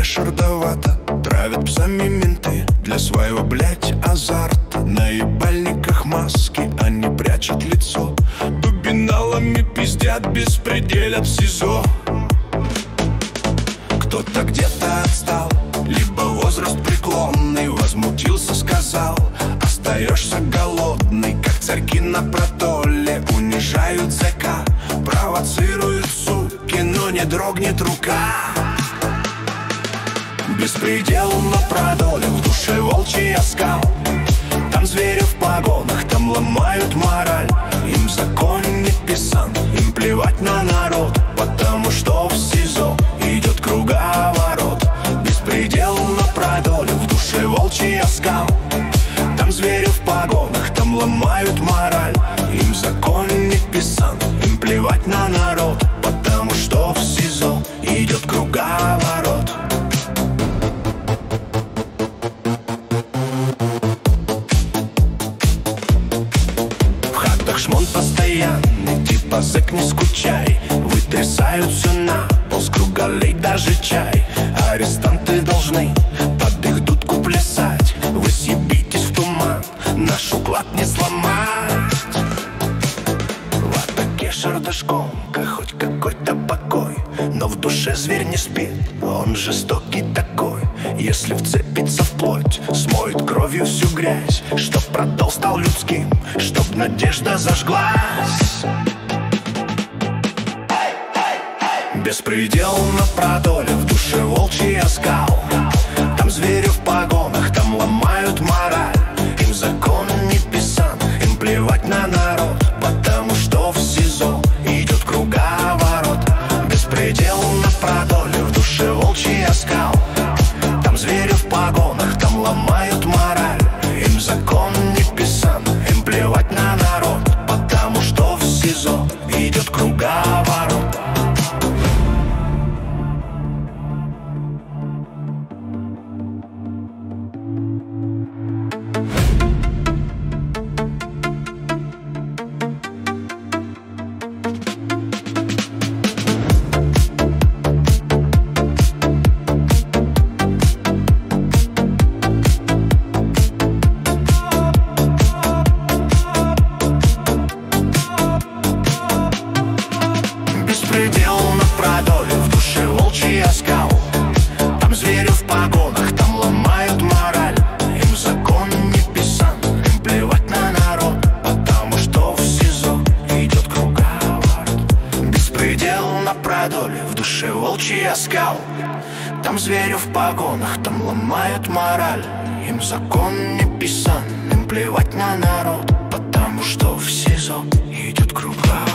шардовато. Травят псами менты для своего, блять, азарта. На ебальниках маски, они прячут лицо. Дубиналами пиздят, беспределят в СИЗО. Кто-то где-то отстал, либо возраст преклонный. Возмутился, сказал: остаешься голодный, как царьки на протоле. Унижают ЗК, провоцируют суки, но не дрогнет рука. Беспредел на продоле, в душе волчий оскал. Там звери в погонах, там ломают мораль. Им закон не писан, им плевать на народ, потому что в СИЗО идет круговорот. Беспредел на продоле, в душе волчий оскал. Там звери в погонах, там ломают мораль. Им закон не писан, им плевать на народ, потому что в СИЗО идет круговорот. Шмон постоянный, типа зэк, не скучай. Вытрясают все на пол, с круга лей даже чай. Арестанты должны под их дудку плясать. Вы съебитесь в туман, наш уклад не сломать. В атаке шардашкомка, хоть какой-то покой, но в душе зверь не спит, он жестокий такой. Если вцепится в плоть, смоет кровью всю грязь, чтоб продол стал людским, чтоб надежда зажглась. Беспредел на продоле, в душе волчий оскал. Там звери в погонах, там ломают мораль. Им закон не писан, им плевать на народ, потому что в СИЗО идет круговорот. Беспредел на продоле, в душе волчий оскал. Там звери в погонах, там ломают мораль. Им закон не писан, им плевать на народ, потому что в СИЗО идет круговорот. Беспредел на продоле, в душе волчий оскал. Там звери в погонах, там ломают мораль. Им закон не писан, им плевать на народ, потому что в СИЗО идет круговорот. Беспредел на продоле, в душе волчий оскал. Там звери в погонах, там ломают мораль. Им закон не писан, им плевать на народ, потому что в СИЗО идет круговорот.